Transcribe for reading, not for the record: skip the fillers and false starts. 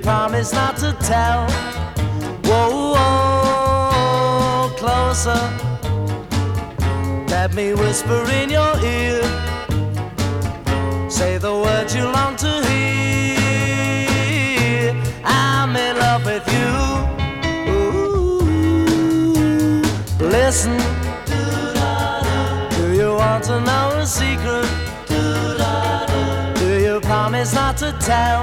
promise not to tell? Whoa, whoa, closer. Let me whisper in your ear. Say the words you long to hear. I'm in love with you. Ooh, listen. Do you want to know a secret? Do you promise not to tell?